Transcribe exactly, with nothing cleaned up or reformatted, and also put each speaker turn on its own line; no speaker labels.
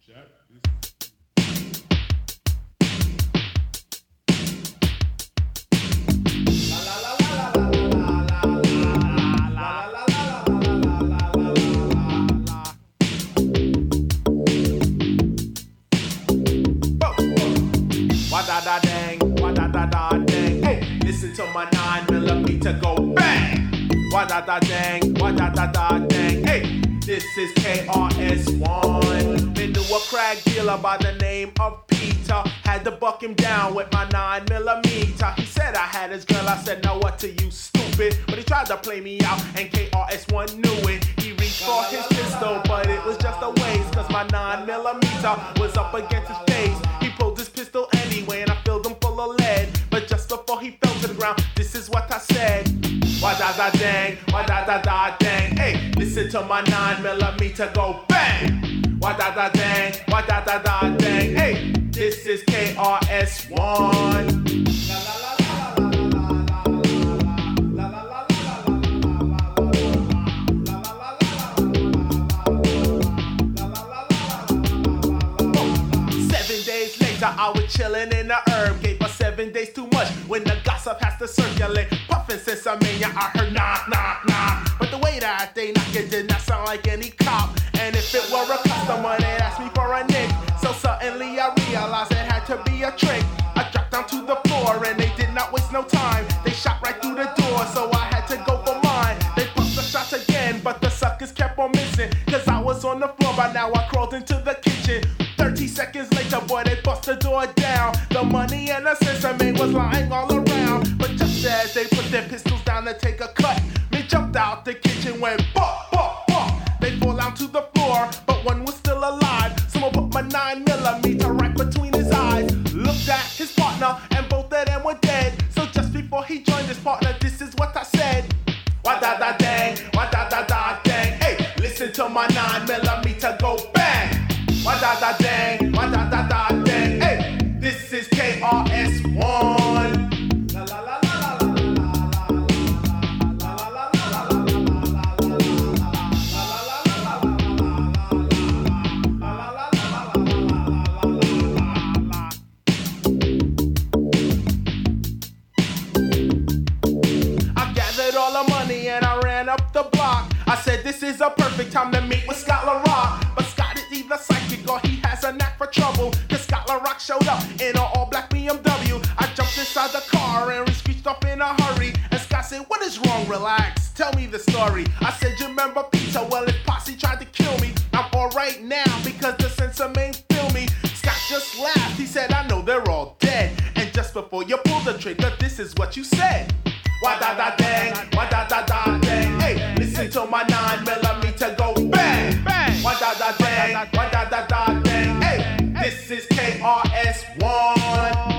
Wa-da-da-dang, wa-da-da-da-dang. Hey, listen to my nine millimeter go bang. Wa-da-da-dang, wa-da-da-da-dang. Hey, this is K R S One. Been to a crack dealer by the name of Peter. Had to buck him down with my nine millimeter. He said I had his girl, I said, now what to you, stupid? But he tried to play me out, and K R S One knew it. He reached for his pistol, but it was just a waste, cause my nine millimeter was up against his face. He pulled his pistol anyway, and I filled him full of lead. But just before he fell to the ground, this is what I said. Wa-da-da-dang, wa-da-da-da-dang. Hey, listen to my nine millimeter go bang. Wa-da-da-dang, wa-da-da-da-dang. Hey, this is K R S One. Seven days later, I was chilling in the herb. Gave her seven days too much when the gossip has to circulate. Puffin' since I mean ya, I heard knock, knock, knock. But the way that they knock it did not sound like any cop. And if it were a customer, they'd ask me for a nick. So suddenly I realized it had to be a trick. I dropped down to the floor and they did not waste no time. They shot right through the door, so I had to go for mine. They pumped the shots again, but the suckers kept on missing. Cause I was on the floor, by now I crawled into the kitchen. thirty seconds later, boy, they bust the door down. The money and the sesame was lying all around. But just as they put their pistols down to take a cut, me jumped out the kitchen, went bop, bop, bop. They fall down to the floor, but one was still alive. Someone put my nine millimeter right between his eyes. Looked at his partner, and both of them were dead. So just before he joined his partner, this is what I said. Wa-da-da-dang, wa-da-da-da-dang. Hey, listen to my nine millimeter go bang. Wa-da-da-dang, wa-da-da-da-dang. Hey, this is K R S One. La la la la la la la la la I gathered all the money and I ran up the block. I said this is a perfect time to meet with Scott LaRock. But Scott is either psychic or he has a knack for trouble. Cause Scott LaRock showed up in an all-black B M W. I jumped inside the car and we screeched off in a hurry. And Scott said, what is wrong? Relax, tell me the story. I said, you remember Peter? Well, his posse tried to kill me. I'm alright now because the sensor main feel me. Scott just laughed, he said, I know they're all dead. And just before you pulled the trigger, this is what you said. Wa-da-da-dang, wa-da-da-da-dang. Hey, listen to my nine millimeter go bang, bang. Wa-da-da-dang, wa-da-da-da-dang. Hey, this is K R S One.